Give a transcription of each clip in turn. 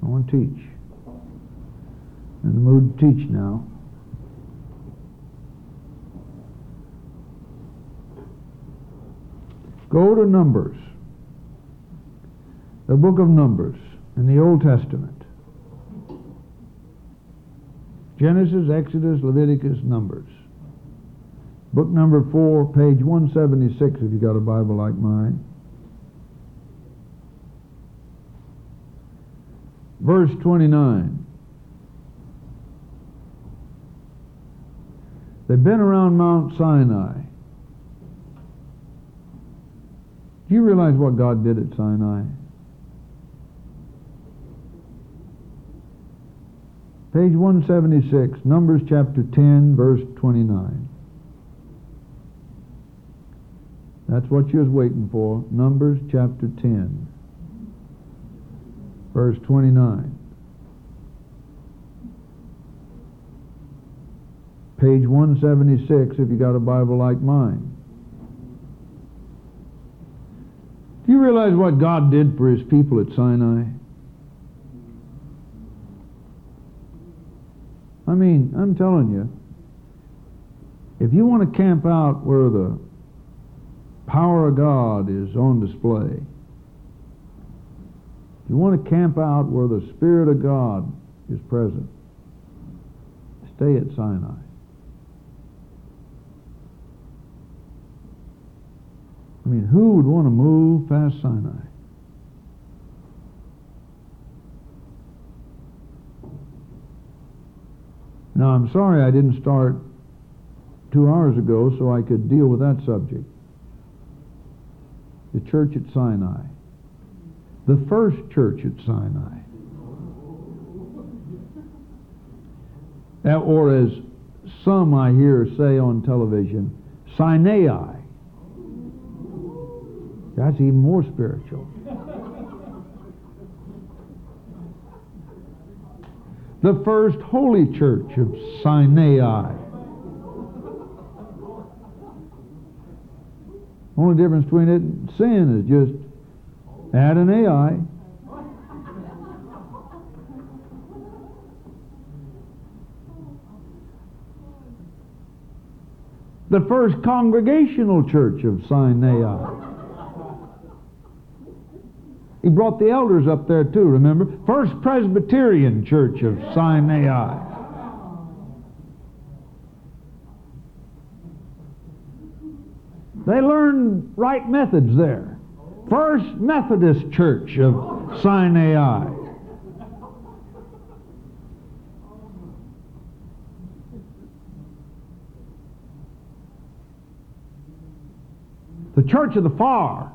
want to teach. In the mood to teach now. Go to Numbers. The book of Numbers in the Old Testament. Genesis, Exodus, Leviticus, Numbers. Book number 4, page 176 if you got a Bible like mine. Verse 29. They've been around Mount Sinai. Do you realize what God did at Sinai? Page 176, Numbers chapter 10, verse 29. That's what you was waiting for. Numbers chapter 10, verse 29. Page 176 if you got a Bible like mine. Do you realize what God did for His people at Sinai? I mean, I'm telling you, if you want to camp out where the power of God is on display, if you want to camp out where the Spirit of God is present, stay at Sinai. I mean, who would want to move past Sinai? Now, I'm sorry I didn't start 2 hours ago so I could deal with that subject. The church at Sinai. The first church at Sinai. Or as some I hear say on television, Sinai. That's even more spiritual. The first holy church of Sinai. Only difference between it and sin is just add an AI. The first congregational church of Sinai. He brought the elders up there too, remember? First Presbyterian Church of Sinai. They learned right methods there. First Methodist Church of Sinai. The Church of the Far.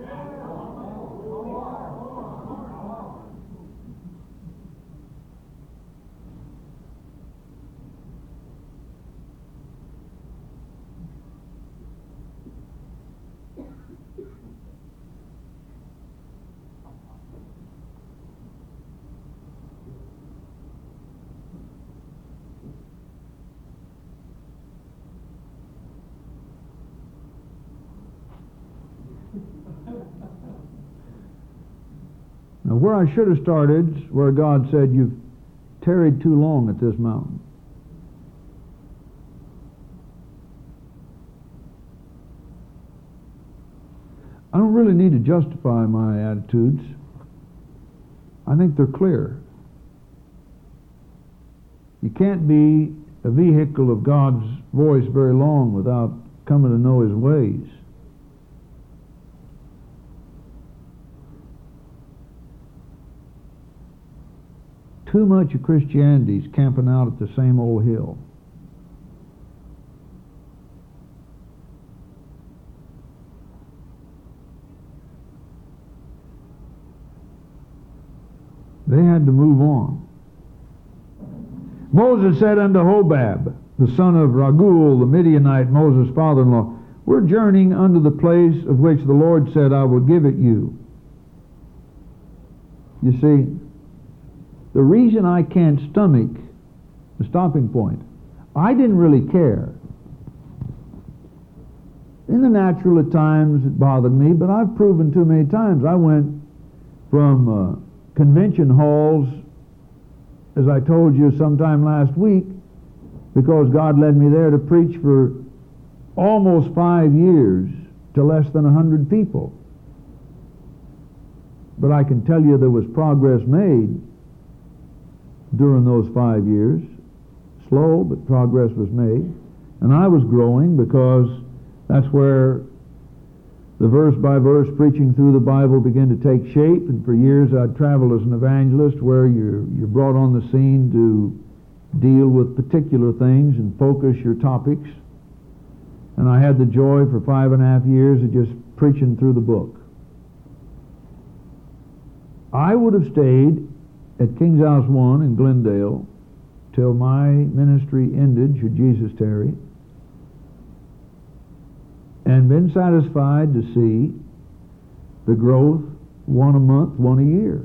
Now, where I should have started is where God said, "You've tarried too long at this mountain." I don't really need to justify my attitudes. I think they're clear. You can't be a vehicle of God's voice very long without coming to know His ways. Too much of Christianity is camping out at the same old hill. They had to move on. Moses said unto Hobab, the son of Raguel, the Midianite, Moses' father-in-law, "We're journeying unto the place of which the Lord said, I will give it you." You see, the reason I can't stomach the stopping point, I didn't really care. In the natural at times it bothered me, but I've proven too many times. I went from convention halls, as I told you sometime last week, because God led me there to preach for almost 5 years to less than 100 people. But I can tell you there was progress made during those 5 years. Slow, but progress was made. And I was growing because that's where the verse-by-verse preaching through the Bible began to take shape. And for years I'd traveled as an evangelist, where you're brought on the scene to deal with particular things and focus your topics. And I had the joy for 5.5 years of just preaching through the book. I would have stayed at King's House 1 in Glendale till my ministry ended, should Jesus tarry, and been satisfied to see the growth, one a month, one a year.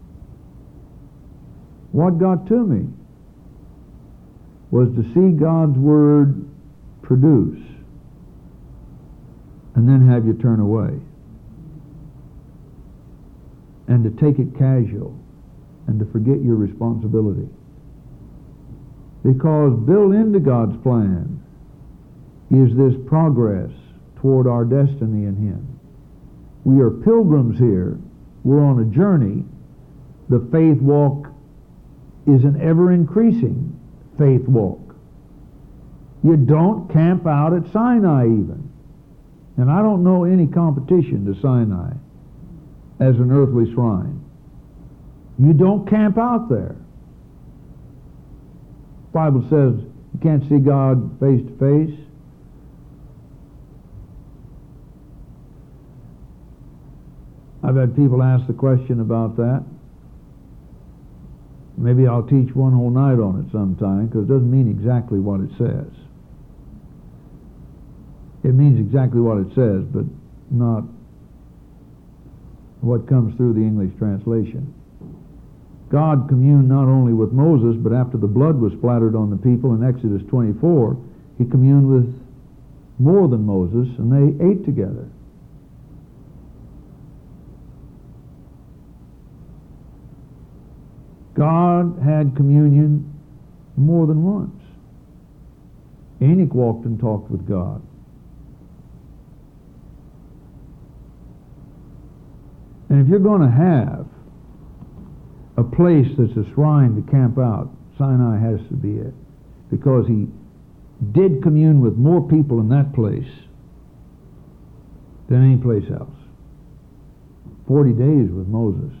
What got to me was to see God's Word produce and then have you turn away, and to take it casual and to forget your responsibility. Because built into God's plan is this progress toward our destiny in Him. We are pilgrims here. We're on a journey. The faith walk is an ever-increasing faith walk. You don't camp out at Sinai even. And I don't know any competition to Sinai as an earthly shrine. You don't camp out there. The Bible says you can't see God face to face. I've had people ask the question about that. Maybe I'll teach one whole night on it sometime, because it doesn't mean exactly what it says. It means exactly what it says, but not what comes through the English translation. God communed not only with Moses, but after the blood was splattered on the people in Exodus 24, He communed with more than Moses, and they ate together. God had communion more than once. Enoch walked and talked with God. And if you're going to have a place that's a shrine to camp out, Sinai has to be it. Because He did commune with more people in that place than any place else. 40 days with Moses.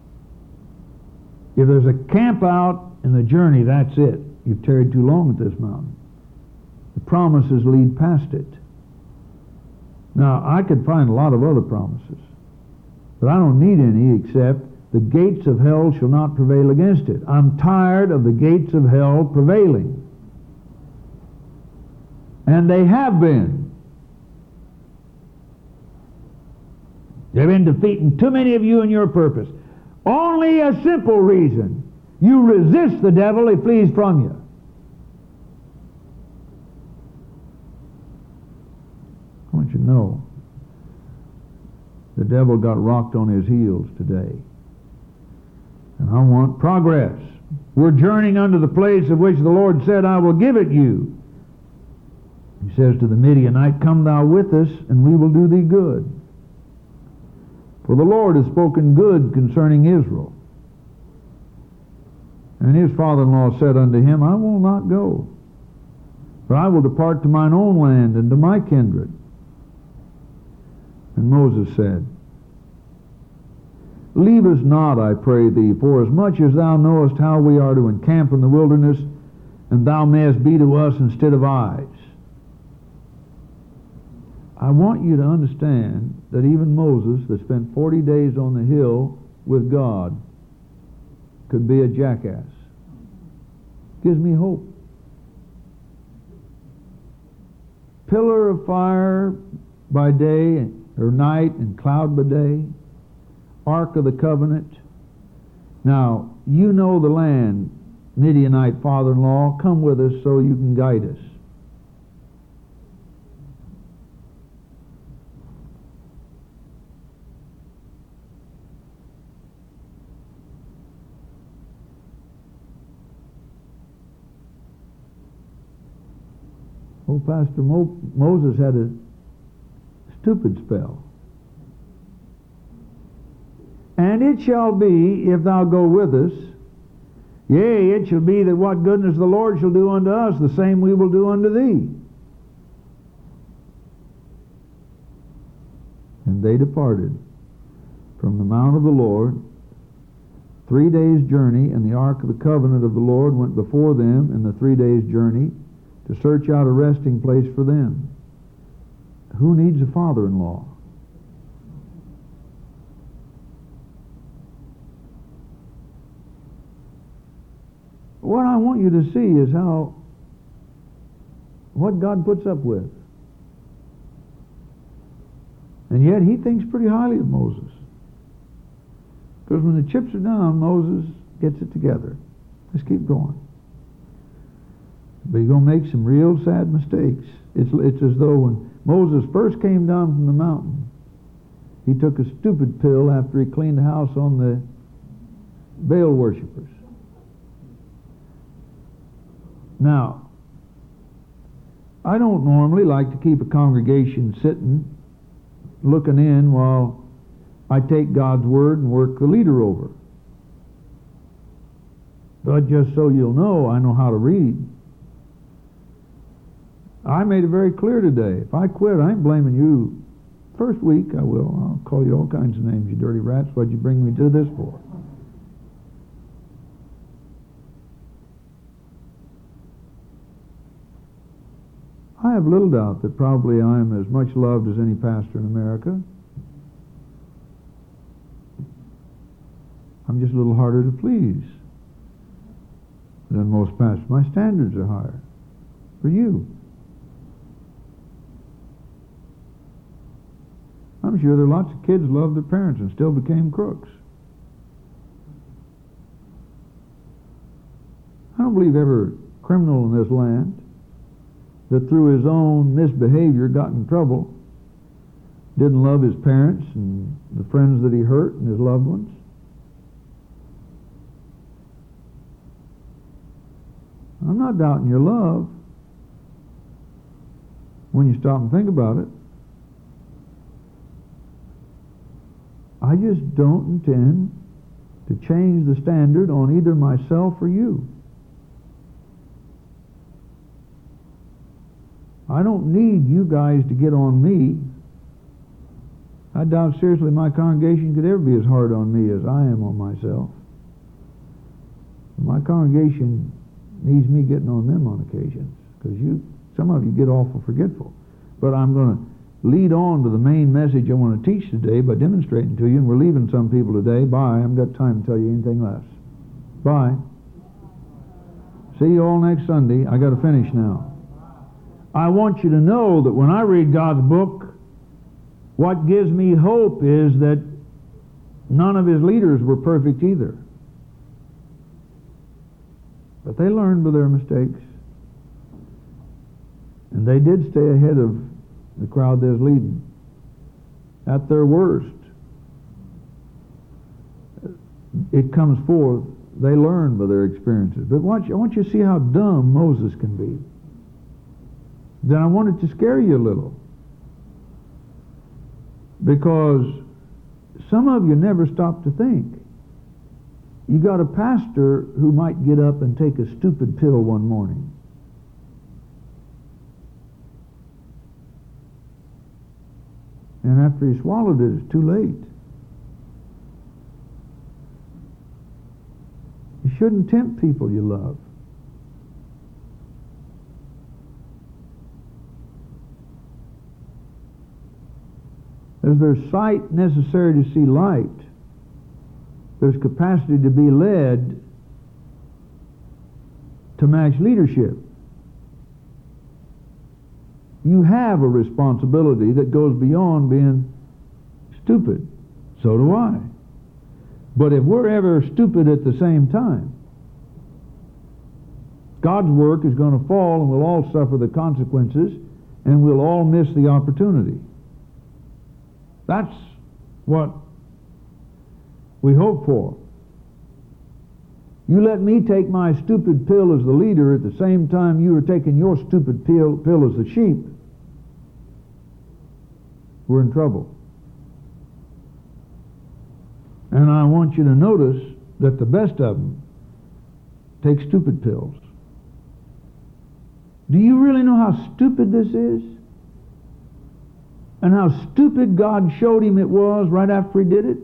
If there's a camp out in the journey, that's it. You've tarried too long at this mountain. The promises lead past it. Now, I could find a lot of other promises, but I don't need any except the gates of hell shall not prevail against it. I'm tired of the gates of hell prevailing. And they have been. They've been defeating too many of you in your purpose. Only a simple reason. You resist the devil, he flees from you. I want you to know, the devil got rocked on his heels today. And I want progress. We're journeying unto the place of which the Lord said, I will give it you. He says to the Midianite, come thou with us, and we will do thee good. For the Lord has spoken good concerning Israel. And his father-in-law said unto him, I will not go, for I will depart to mine own land and to my kindred. And Moses said, leave us not, I pray thee, for as much as thou knowest how we are to encamp in the wilderness, and thou mayest be to us instead of eyes. I want you to understand that even Moses, that spent 40 days on the hill with God, could be a jackass. Gives me hope. Pillar of fire by day or night and cloud by day. Ark of the covenant. Now, you know the land, Midianite father-in-law. Come with us so you can guide us. Old Pastor Moses had a stupid spell. And it shall be, if thou go with us, yea, it shall be that what goodness the Lord shall do unto us, the same we will do unto thee. And they departed from the mount of the Lord, 3 days' journey, and the ark of the covenant of the Lord went before them in the 3 days' journey to search out a resting place for them. Who needs a father-in-law? What I want you to see is what God puts up with. And yet he thinks pretty highly of Moses. Because when the chips are down, Moses gets it together. Let's keep going. But you're going to make some real sad mistakes. It's as though when Moses first came down from the mountain, he took a stupid pill after he cleaned the house on the Baal worshippers. Now, I don't normally like to keep a congregation sitting, looking in while I take God's Word and work the leader over. But just so you'll know, I know how to read. I made it very clear today. If I quit, I ain't blaming you. First week, I will. I'll call you all kinds of names, you dirty rats. What'd you bring me to this for? I have little doubt that probably I am as much loved as any pastor in America. I'm just a little harder to please than most pastors. My standards are higher for you. I'm sure there are lots of kids who loved their parents and still became crooks. I don't believe every criminal in this land that through his own misbehavior got in trouble didn't love his parents and the friends that he hurt and his loved ones. I'm not doubting your love when you stop and think about it. I just don't intend to change the standard on either myself or you. I don't need you guys to get on me. I doubt seriously my congregation could ever be as hard on me as I am on myself. My congregation needs me getting on them on occasions, because some of you get awful forgetful. But I'm going to lead on to the main message I want to teach today by demonstrating to you, and we're leaving some people today. Bye. I haven't got time to tell you anything less. Bye. See you all next Sunday. I got to finish now. I want you to know that when I read God's book, what gives me hope is that none of his leaders were perfect either. But they learned by their mistakes. And they did stay ahead of the crowd they was leading. At their worst, it comes forth, they learn by their experiences. But I want you to see how dumb Moses can be. Then I wanted to scare you a little. Because some of you never stop to think. You got a pastor who might get up and take a stupid pill one morning. And after he swallowed it, it's too late. You shouldn't tempt people you love. As there's sight necessary to see light, there's capacity to be led to match leadership. You have a responsibility that goes beyond being stupid. So do I. But if we're ever stupid at the same time, God's work is going to fall and we'll all suffer the consequences and we'll all miss the opportunity. That's what we hope for. You let me take my stupid pill as the leader at the same time you are taking your stupid pill as the sheep. We're in trouble. And I want you to notice that the best of them take stupid pills. Do you really know how stupid this is? And how stupid God showed him it was right after he did it?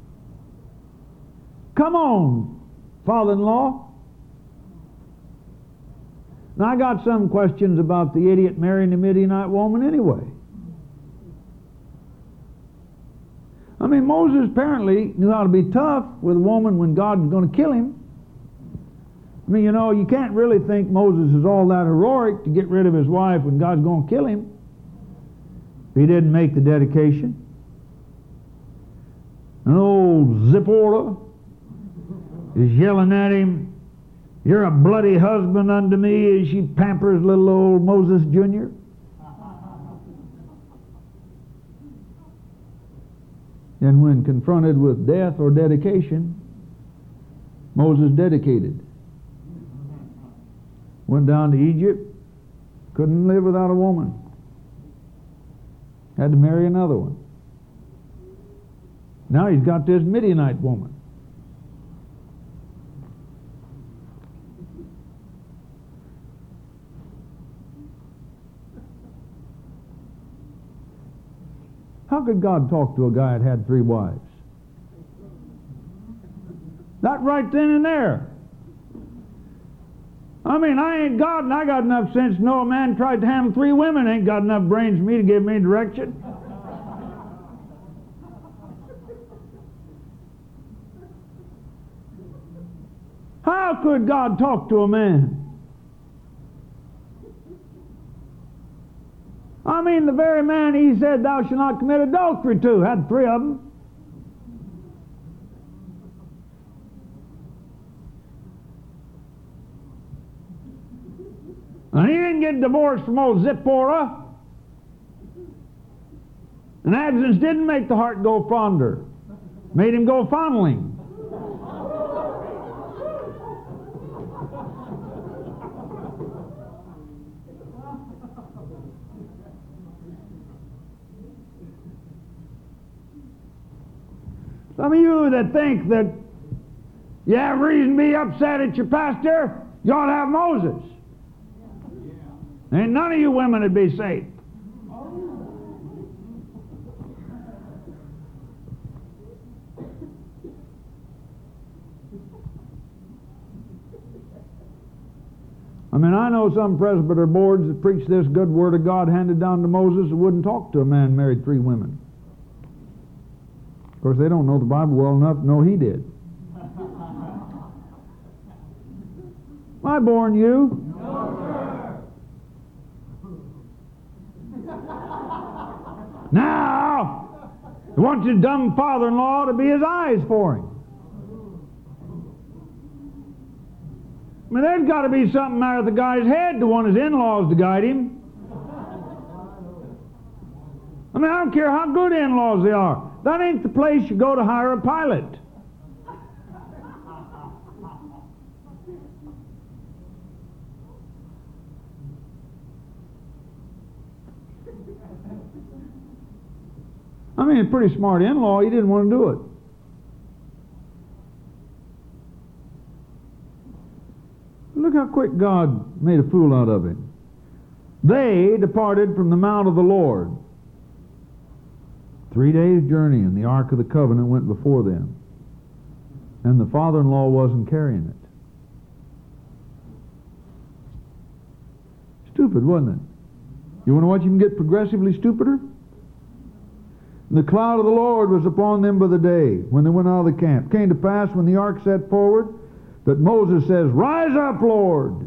Come on, father-in-law. Now, I got some questions about the idiot marrying the Midianite woman anyway. I mean, Moses apparently knew how to be tough with a woman when God was going to kill him. I mean, you know, you can't really think Moses is all that heroic to get rid of his wife when God's going to kill him. He didn't make the dedication. And old Zipporah is yelling at him, "You're a bloody husband unto me," as she pampers little old Moses Jr. And when confronted with death or dedication, Moses dedicated. Went down to Egypt, couldn't live without a woman. Had to marry another one. Now he's got this Midianite woman. How could God talk to a guy that had 3 wives? That right then and there. I mean, I ain't God, and I got enough sense to know a man tried to handle 3 women ain't got enough brains for me to give me direction. How could God talk to a man? I mean, the very man he said, "Thou shalt not commit adultery" to, had 3 of them. And he didn't get divorced from old Zipporah. And absence didn't make the heart go fonder. Made him go fondling. Some of you that think that you have reason to be upset at your pastor, you ought to have Moses. Ain't none of you women would be safe. I mean, I know some presbyter boards that preach this good word of God handed down to Moses and wouldn't talk to a man married 3 women. Of course, they don't know the Bible well enough to know he did. Am I boring you? No, sir. Now, he wants his dumb father-in-law to be his eyes for him. I mean, there's got to be something matter with the guy's head to want his in-laws to guide him. I mean, I don't care how good in-laws they are. That ain't the place you go to hire a pilot. I mean, a pretty smart in-law, he didn't want to do it. Look how quick God made a fool out of him. They departed from the mount of the Lord. 3 days' journey, and the Ark of the Covenant went before them. And the father-in-law wasn't carrying it. Stupid, wasn't it? You want to watch him get progressively stupider? The cloud of the Lord was upon them by the day, when they went out of the camp. It came to pass, when the ark set forward, that Moses says, "Rise up, Lord."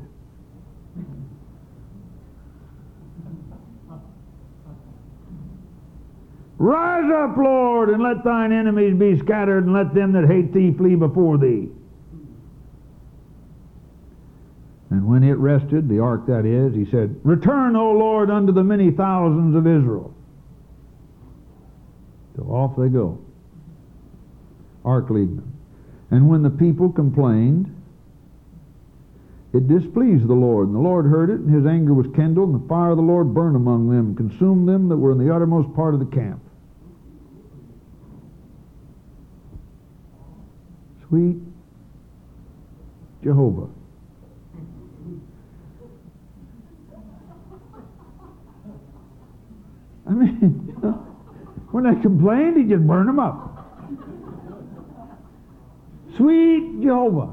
"Rise up, Lord, and let thine enemies be scattered, and let them that hate thee flee before thee." And when it rested, the ark that is, he said, "Return, O Lord, unto the many thousands of Israel." So off they go. Ark leading them. And when the people complained, It displeased the Lord, and the Lord heard it, and his anger was kindled, and the fire of the Lord burned among them, and consumed them that were in the uttermost part of the camp. Sweet Jehovah. I mean, when they complained, he just burned them up. Sweet Jehovah.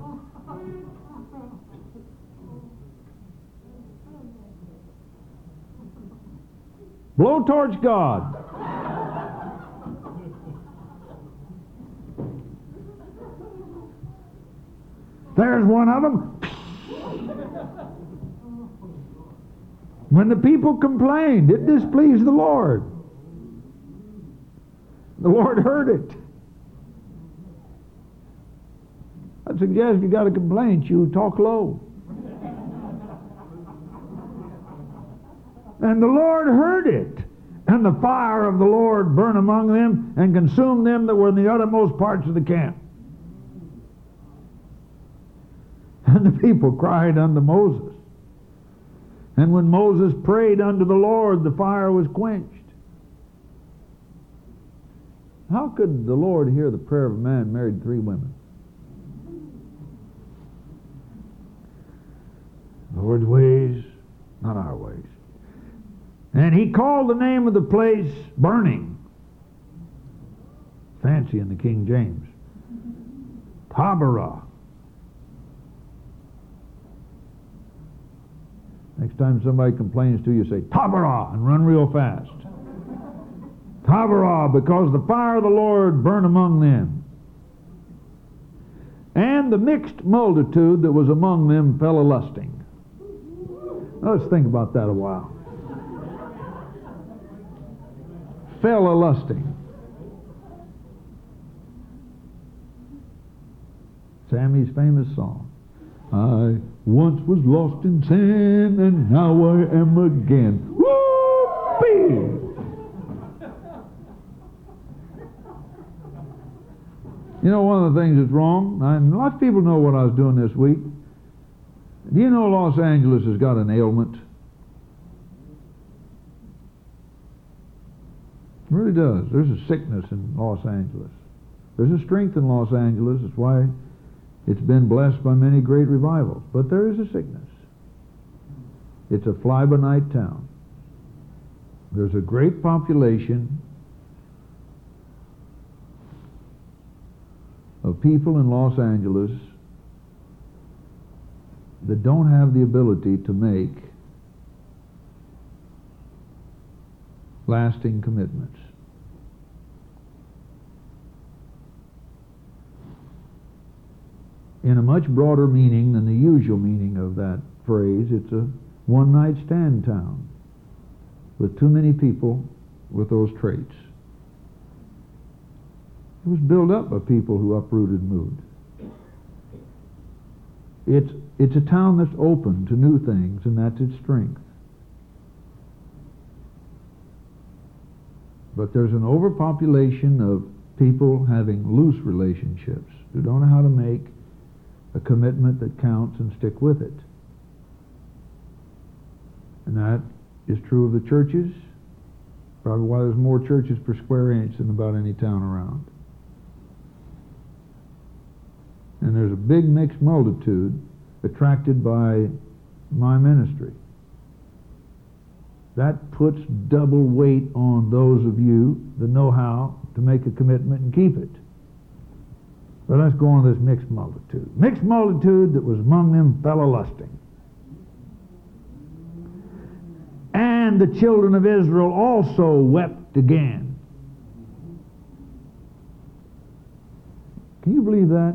Blowtorch God. There's one of them. When the people complained, it displeased the Lord. The Lord heard it. I'd suggest if you got a complaint, you talk low. And the Lord heard it. And the fire of the Lord burned among them and consumed them that were in the uttermost parts of the camp. And the people cried unto Moses. And when Moses prayed unto the Lord, the fire was quenched. How could the Lord hear the prayer of a man who married 3 women? The Lord's ways, not our ways. And he called the name of the place Burning. Fancy in the King James. Taberah. Next time somebody complains to you, say, Taberah, and run real fast. Taberah, because the fire of the Lord burned among them. And the mixed multitude that was among them fell a-lusting. Now let's think about that a while. Fell a-lusting. Sammy's famous song. I once was lost in sin, and now I am again. Whoopee! You know, one of the things that's wrong, and lots of people know what I was doing this week. Do you know Los Angeles has got an ailment? It really does. There's a sickness in Los Angeles. There's a strength in Los Angeles. That's why it's been blessed by many great revivals. But there is a sickness. It's a fly-by-night town. There's a great population of people in Los Angeles that don't have the ability to make lasting commitments. In a much broader meaning than the usual meaning of that phrase, it's a one-night stand town with too many people with those traits. It was built up by people who uprooted and moved. It's a town that's open to new things, and that's its strength. But there's an overpopulation of people having loose relationships who don't know how to make a commitment that counts and stick with it. And that is true of the churches. Probably why there's more churches per square inch than about any town around. And there's a big mixed multitude attracted by my ministry. That puts double weight on those of you that know how to make a commitment and keep it. But let's go on to this mixed multitude. Mixed multitude that was among them fell a-lusting. And the children of Israel also wept again. Can you believe that?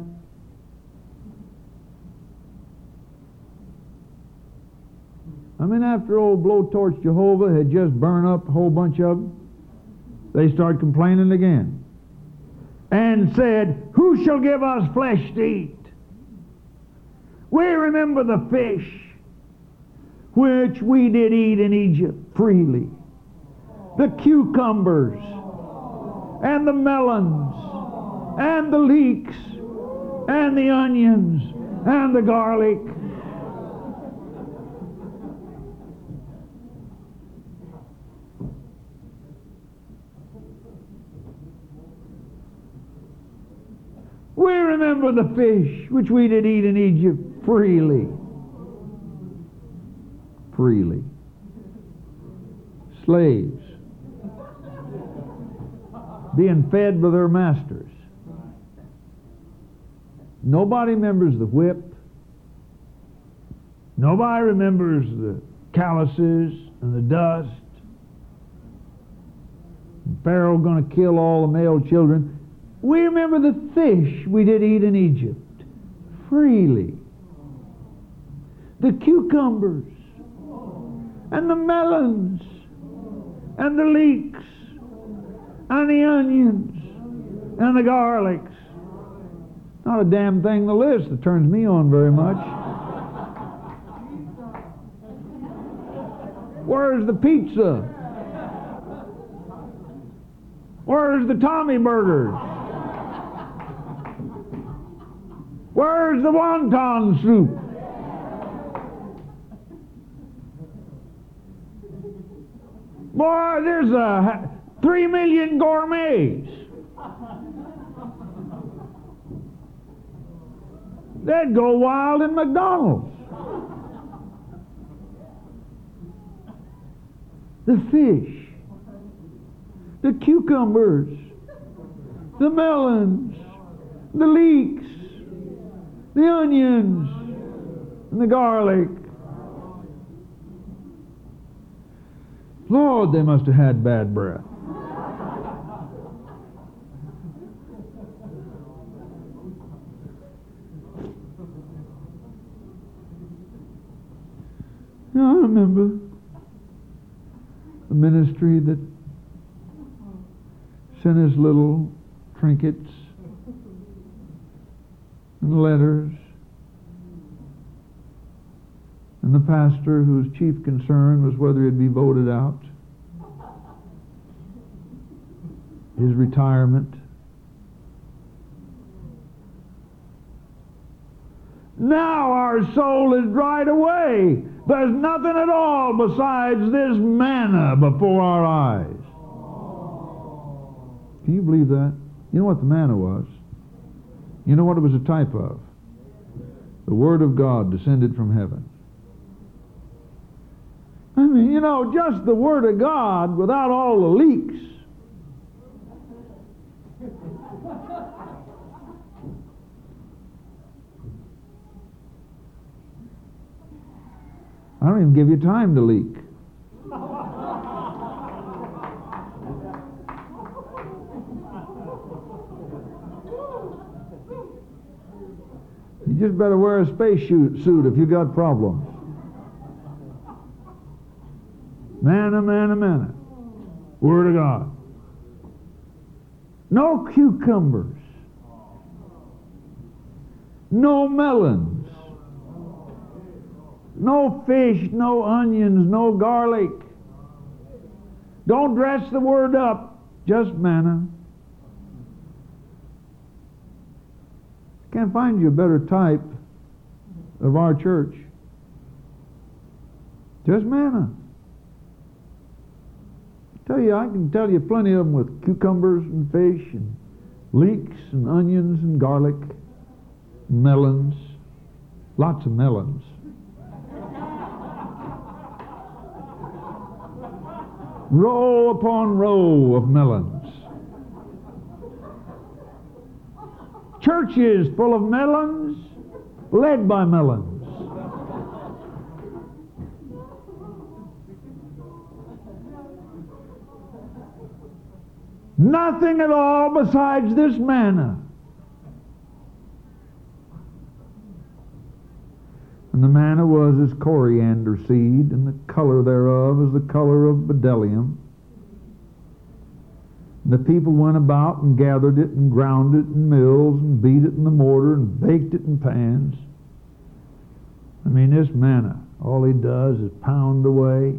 I mean, after old Blowtorch Jehovah had just burned up a whole bunch of them, they started complaining again. And said, who shall give us flesh to eat? We remember the fish which we did eat in Egypt freely, the cucumbers, and the melons, and the leeks, and the onions, and the garlic. remember the fish which we did eat in Egypt freely. Freely. Slaves. Being fed by their masters. Nobody remembers the whip. Nobody remembers the calluses and the dust. Pharaoh going to kill all the male children. We remember the fish we did eat in Egypt freely. The cucumbers and the melons and the leeks and the onions and the garlics. Not a damn thing in the list that turns me on very much. Where's the pizza? Where's the Tommy burgers? Where's the wonton soup? Boy, there's 3 million gourmets. They'd go wild in McDonald's. The fish, the cucumbers, the melons, the leeks, the onions, and the garlic. Lord, they must have had bad breath. I remember the ministry that sent us little trinkets and letters, and the pastor whose chief concern was whether he'd be voted out, his retirement. Now our soul is dried away. There's nothing at all besides this manna before our eyes. Can you believe that? You know what the manna was? You know what it was a type of? The Word of God descended from heaven. I mean, you know, just the Word of God without all the leaks. I don't even give you time to leak. You just better wear a space suit if you got problems. Manna, manna, manna. Word of God. No cucumbers. No melons. No fish, no onions, no garlic. Don't dress the word up, just manna. Can't find you a better type of our church. Just manna. I can tell you plenty of them with cucumbers and fish and leeks and onions and garlic, melons, lots of melons. Row upon row of melons. Churches full of melons, led by melons. Nothing at all besides this manna. And the manna was as coriander seed, and the color thereof is the color of bdellium. And the people went about and gathered it and ground it in mills and beat it in the mortar and baked it in pans. I mean, this manna, all he does is pound away,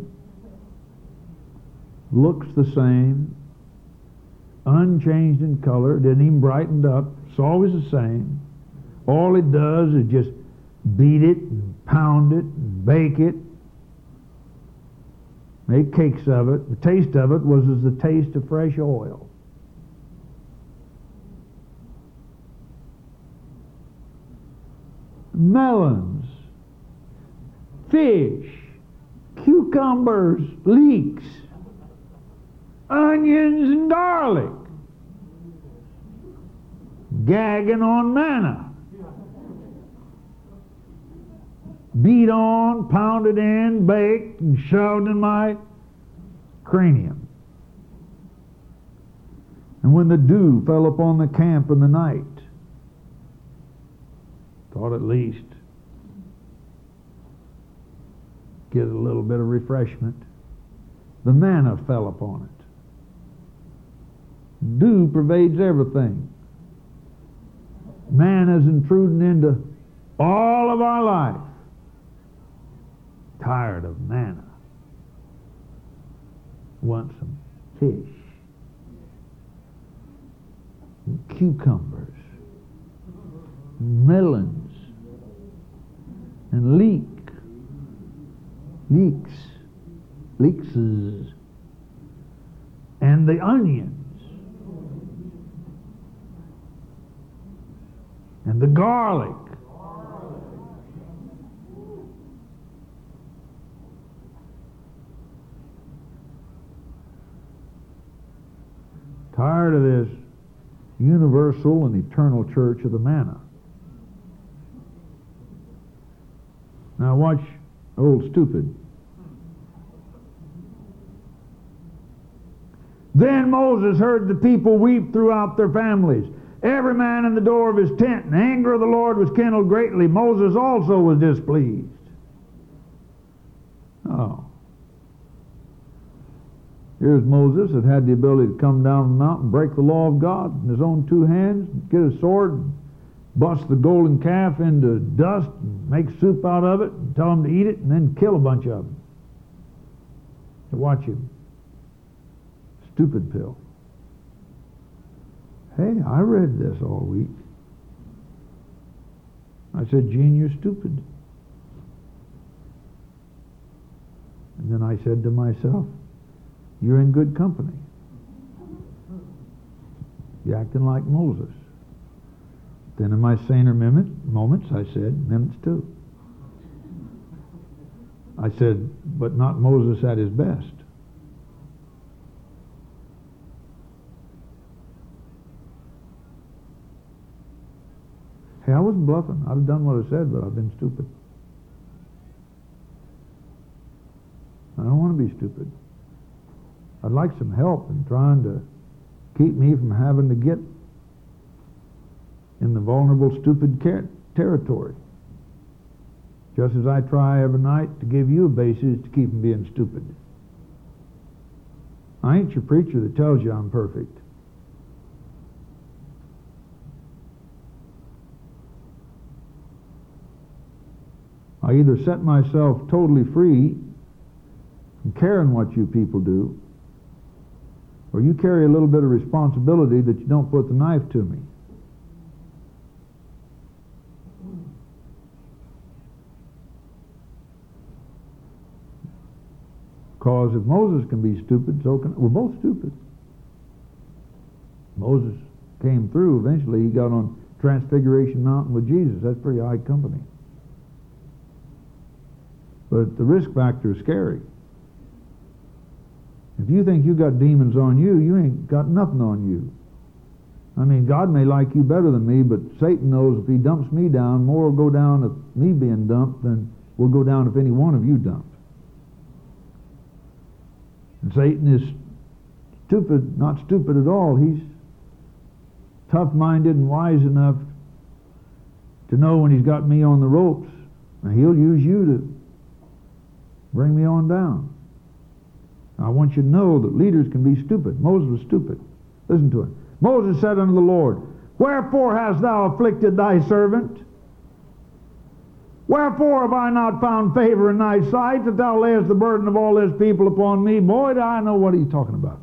looks the same, unchanged in color, didn't even brighten up, it's always the same. All it does is just beat it and pound it and bake it, make cakes of it. The taste of it was as the taste of fresh oil. melons, fish, cucumbers, leeks, onions and garlic, gagging on manna, beat on, pounded in, baked, and shoved in my cranium. And when the dew fell upon the camp in the night, thought at least get a little bit of refreshment. The manna fell upon it. Dew pervades everything. Man is intruding into all of our life. Tired of manna. Want some fish. And cucumbers. Melons. And leeks. And the onions. And the garlic. Tired of this universal and eternal church of the manna. Now watch old stupid. Then Moses heard the people weep throughout their families, every man in the door of his tent, and the anger of the Lord was kindled greatly. Moses also was displeased. Oh. Here's Moses that had the ability to come down the mountain, break the law of God in his own two hands, get a sword, and bust the golden calf into dust, and make soup out of it, and tell them to eat it, and then kill a bunch of them. To watch him. Stupid pill. Hey, I read this all week. I said, Gene, you're stupid. And then I said to myself, you're in good company. You're acting like Moses. Then in my saner moments, I said, minutes too. I said, but not Moses at his best. Hey, I wasn't bluffing. I'd have done what I said, but I've been stupid. I don't want to be stupid. I'd like some help in trying to keep me from having to get in the vulnerable, stupid territory. Just as I try every night to give you a basis to keep from being stupid. I ain't your preacher that tells you I'm perfect. I either set myself totally free from caring what you people do, or you carry a little bit of responsibility that you don't put the knife to me. Because if Moses can be stupid, so can we're both stupid. Moses came through. Eventually, he got on Transfiguration Mountain with Jesus. That's pretty high company. But the risk factor is scary. If you think you got demons on you, you ain't got nothing on you. I mean, God may like you better than me, but Satan knows if he dumps me down, more will go down of me being dumped than will go down if any one of you dumped. And Satan is stupid, not stupid at all. He's tough-minded and wise enough to know when he's got me on the ropes, and he'll use you to bring me on down. I want you to know that leaders can be stupid. Moses was stupid. Listen to him. Moses said unto the Lord, wherefore hast thou afflicted thy servant? Wherefore have I not found favor in thy sight, that thou layest the burden of all this people upon me? Boy, do I know what he's talking about.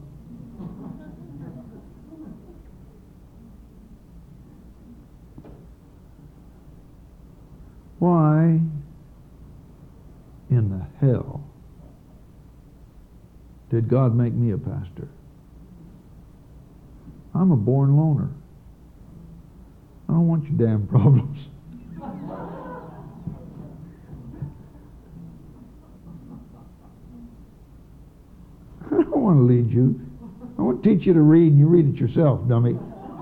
Why in the hell did God make me a pastor? I'm a born loner. I don't want your damn problems. want to lead you. I want to teach you to read, and you read it yourself, dummy.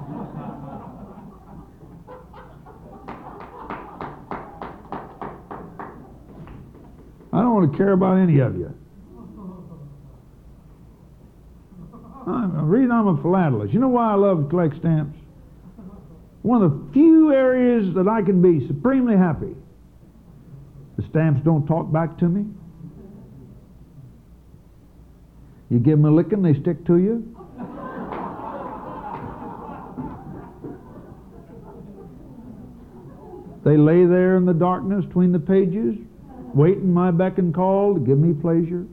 I don't want to care about any of you. The reason I'm a philatelist, you know why I love to collect stamps? One of the few areas that I can be supremely happy. The stamps don't talk back to me. You give them a licking, they stick to you. They lay there in the darkness between the pages, waiting my beck and call to give me pleasure.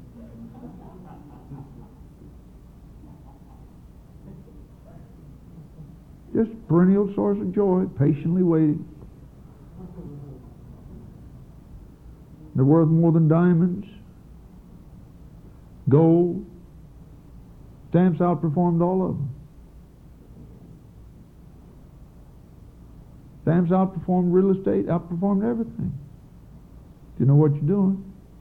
Just perennial source of joy, patiently waiting. They're worth more than diamonds, gold. Stamps outperformed all of them. Stamps outperformed real estate, outperformed everything. Do you know what you're doing?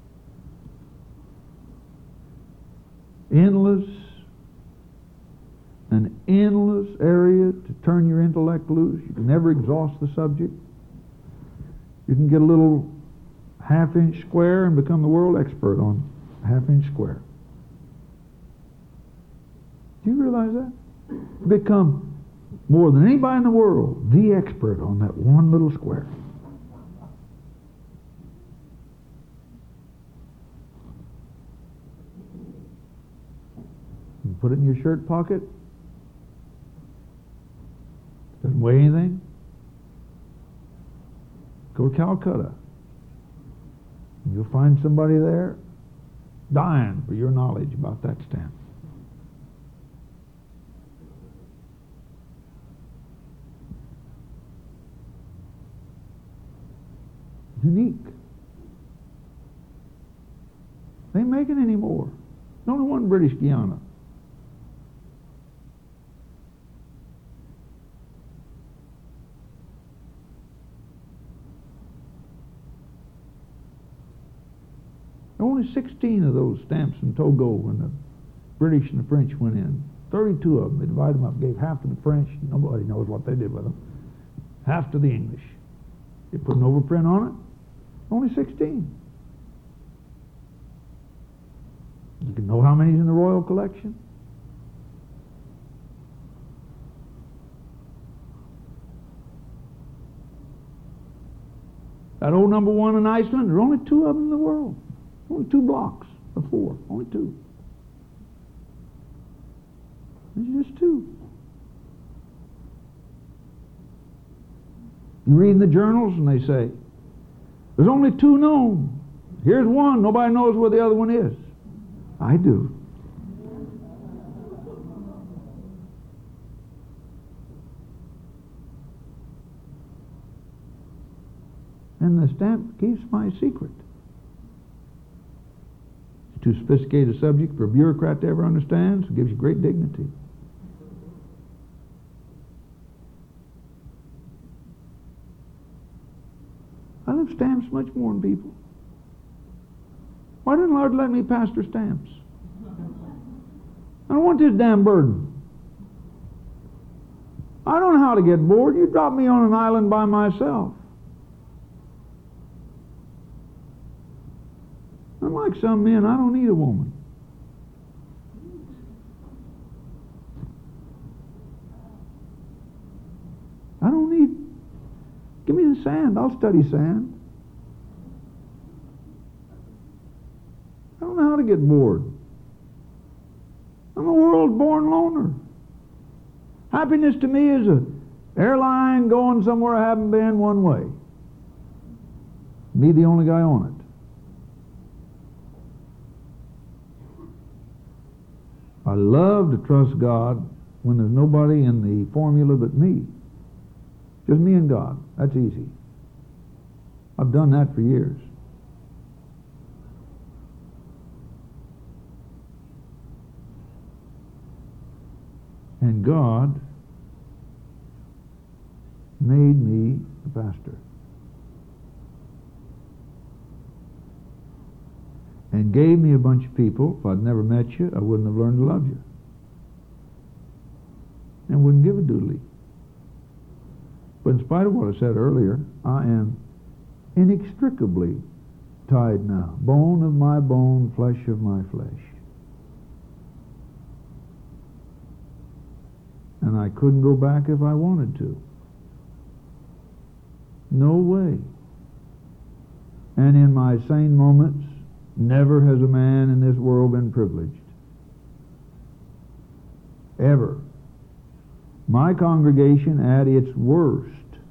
An endless area to turn your intellect loose. You can never exhaust the subject. You can get a little half-inch square and become the world expert on a half-inch square. Do you realize that? Become, more than anybody in the world, the expert on that one little square. You put it in your shirt pocket. Doesn't weigh anything. Go to Calcutta. You'll find somebody there dying for your knowledge about that stamp. Unique. They ain't making any more. There's only one British Guiana. There were only 16 of those stamps in Togo when the British and the French went in. 32 of them. They divided them up, gave half to the French. Nobody knows what they did with them. Half to the English. They put an overprint on it. Only 16. You can know how many's in the Royal Collection? That old number one in Iceland, there are only 2 of them in the world. Only 2 blocks of 4. Only 2. There's just 2. You read in the journals and they say, there's only 2 known. Here's one. Nobody knows where the other one is. I do. And the stamp keeps my secret. It's too sophisticated a subject for a bureaucrat to ever understand, so it gives you great dignity. I love stamps much more than people. Why didn't the Lord let me pastor stamps? I don't want this damn burden. I don't know how to get bored. You drop me on an island by myself. Unlike some men, I don't need a woman. I don't need... Give me the sand. I'll study sand. I don't know how to get bored. I'm a world-born loner. Happiness to me is an airline going somewhere I haven't been one way. Me the only guy on it. I love to trust God when there's nobody in the formula but me. Just me and God. That's easy. I've done that for years. And God made me a pastor. and gave me a bunch of people. If I'd never met you, I wouldn't have learned to love you. And wouldn't give a doodly. But in spite of what I said earlier, I am inextricably tied now. Bone of my bone, flesh of my flesh. And I couldn't go back if I wanted to. No way. And in my sane moments, never has a man in this world been privileged. Ever. My congregation at its worst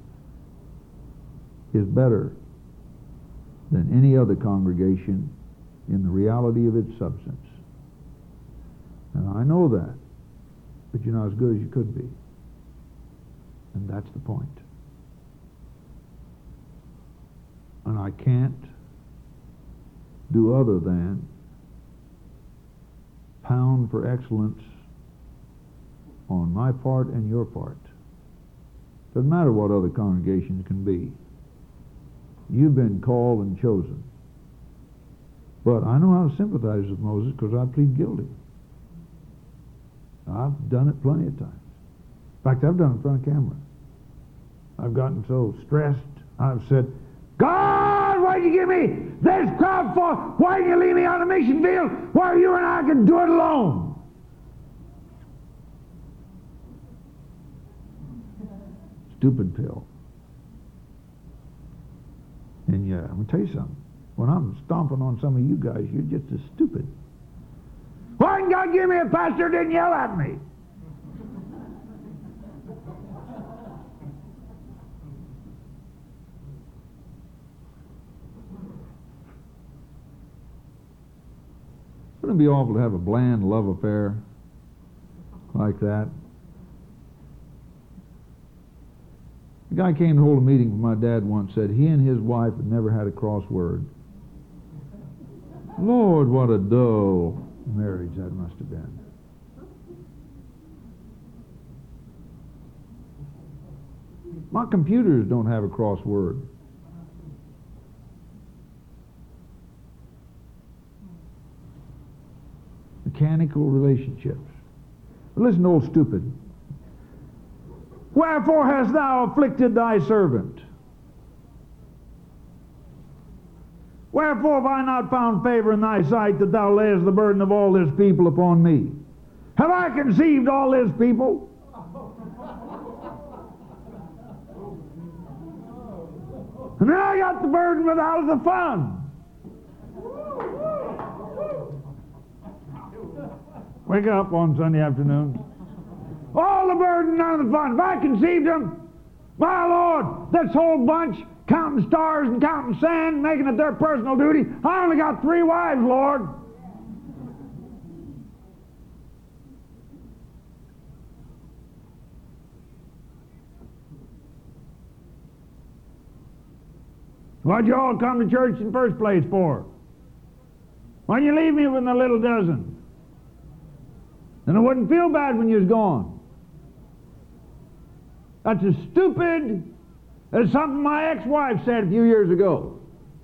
is better than any other congregation in the reality of its substance. And I know that, but you're not as good as you could be. And that's the point. And I can't do other than pound for excellence on my part and your part. Doesn't matter what other congregations can be. You've been called and chosen. But I know how to sympathize with Moses because I plead guilty. I've done it plenty of times. In fact, I've done it in front of camera. I've gotten so stressed, I've said, God, why'd you give me this crowd for? Why did you leave me on the mission field where you and I can do it alone? Stupid pill. And yeah, I'm going to tell you something. When I'm stomping on some of you guys, you're just as stupid. Why didn't God give me a pastor who didn't yell at me? Wouldn't it be awful to have a bland love affair like that? A guy came to hold a meeting with my dad once, said he and his wife had never had a crossword. Lord, what a dull marriage that must have been. My computers don't have a crossword. Mechanical relationships. But listen to old stupid. Wherefore hast thou afflicted thy servant? Wherefore have I not found favor in thy sight that thou layest the burden of all this people upon me? Have I conceived all this people? And then I got the burden without the fun. Wake up on Sunday afternoon. All the burden, none of the fun. If I conceived them, my Lord, this whole bunch, counting stars and counting sand, making it their personal duty. I only got 3 wives, Lord. What'd you all come to church in the first place for? Why'd you leave me with a little dozen? And I wouldn't feel bad when you was gone. That's as stupid as something my ex-wife said a few years ago.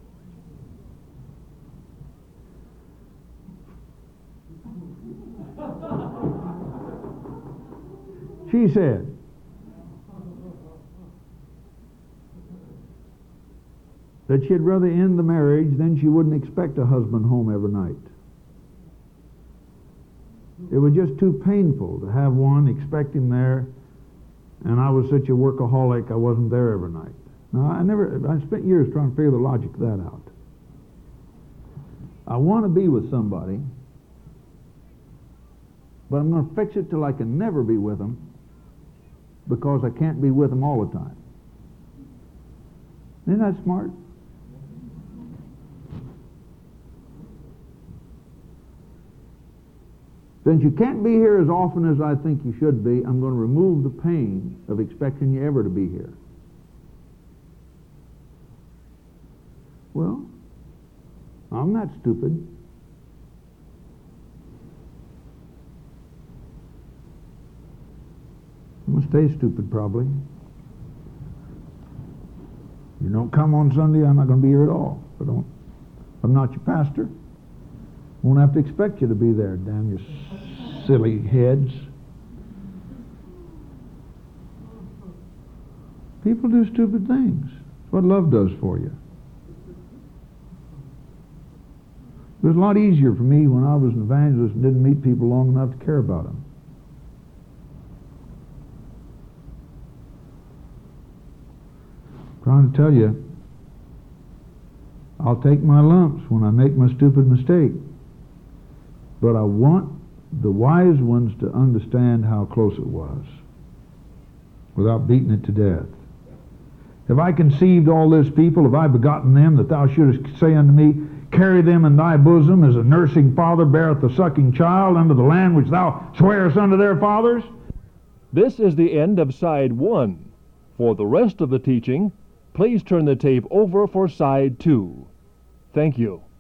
She said, that she'd rather end the marriage than she wouldn't expect a husband home every night. It was just too painful to have one, expect him there, and I was such a workaholic I wasn't there every night. Now, I spent years trying to figure the logic of that out. I want to be with somebody, but I'm going to fix it till I can never be with them because I can't be with them all the time. Isn't that smart? Since you can't be here as often as I think you should be, I'm going to remove the pain of expecting you ever to be here. Well, I'm not stupid. I'm going to stay stupid, probably. You don't come on Sunday, I'm not going to be here at all. I'm not your pastor. Won't have to expect you to be there, damn you silly heads. People do stupid things. It's what love does for you. It was a lot easier for me when I was an evangelist and didn't meet people long enough to care about them. I'm trying to tell you, I'll take my lumps when I make my stupid mistake. But I want the wise ones to understand how close it was without beating it to death. Have I conceived all this people? Have I begotten them, that thou shouldest say unto me, carry them in thy bosom, as a nursing father beareth the sucking child unto the land which thou swearest unto their fathers? This is the end of Side 1. For the rest of the teaching, please turn the tape over for Side 2. Thank you.